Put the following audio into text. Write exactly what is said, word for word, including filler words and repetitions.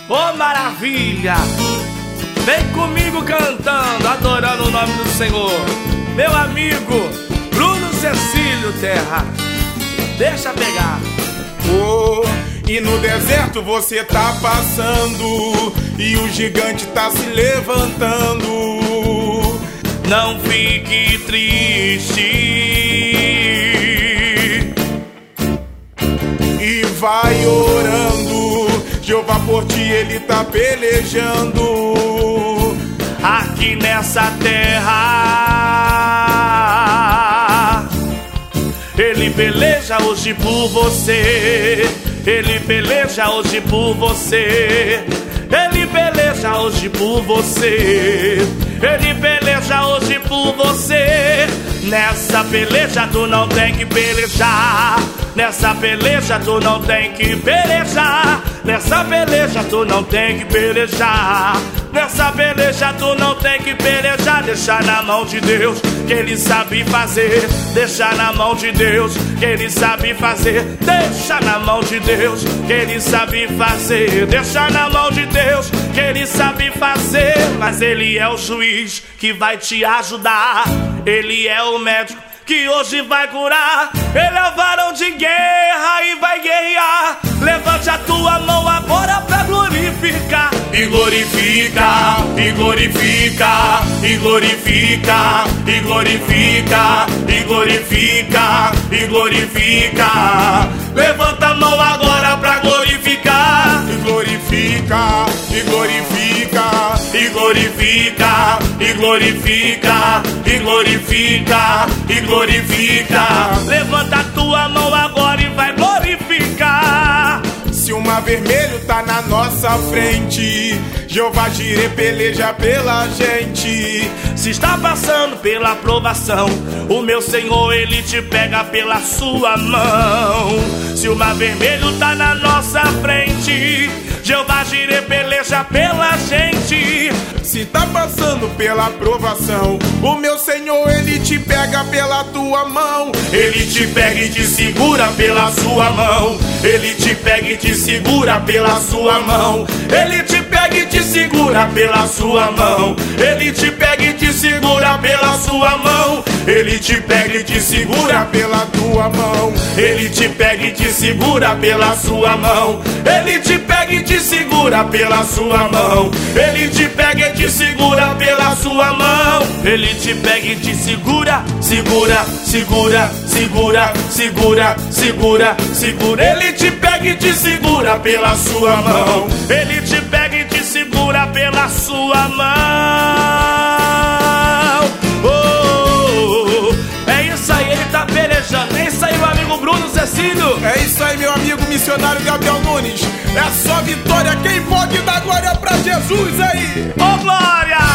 Ô maravilha! Vem comigo cantando, adorando o nome do Senhor. Meu amigo Bruno Cecílio Terra, deixa pegar. Oh, e no deserto você tá passando e o gigante tá se levantando. Não fique triste e vai orando, Jeová por ti ele tá pelejando. Aqui nessa terra ele peleja hoje por você. Ele peleja hoje por você. Ele peleja hoje por você. Ele peleja hoje por você. Nessa peleja tu não tem que pelejar. Nessa peleja tu não tem que pelejar. Nessa peleja tu não tem que pelejar. Nessa peleja tu não tem que pelejar. Deixa na mão de Deus, que Ele sabe fazer. Deixa na mão de Deus, que Ele sabe fazer. Deixa na mão de Deus, que Ele sabe fazer. Deixa na mão de Deus, que Ele sabe fazer. Mas Ele é o juiz que vai te ajudar. Ele é o médico que hoje vai curar. Ele é o varão de guerra e vai guerrear. Levante a tua mão agora pra glorificar. E glorifica, e glorifica, e glorifica, e glorifica, e glorifica, e glorifica. Levanta a mão agora pra glorificar. E glorifica, e glorifica, e glorifica, e glorifica, e glorifica, e glorifica. Levanta a tua mão agora e vai glorificar. Se o mar vermelho tá na nossa frente, Jeová Jireh peleja pela gente. Se está passando pela provação, o meu Senhor ele te pega pela sua mão. Se o mar vermelho tá na nossa frente, Jeová Jireh peleja pela gente. Se tá passando pela provação, o meu Senhor ele te pega pela tua mão. Ele te pega e te segura pela sua mão. Ele te pega e te segura pela sua mão. Ele te pega e te segura pela sua mão. Ele te pega e te segura pela sua mão. Ele te pega e te segura pela tua mão. Ele te pega e te segura pela sua mão. Ele te pega e te segura pela sua mão. Ele te pega e te segura pela sua mão. Ele te pega e te segura, segura, segura, segura, segura, segura, segura. Ele te pega e te segura pela sua mão. Ele te pega e te segura pela sua mão. Oh, é isso aí, ele tá pelejando. É isso aí, meu amigo Bruno Cecílio. É isso aí, meu amigo missionário Gabriel Nunes. É só vitória, quem pode dar glória pra Jesus aí? Ô, glória!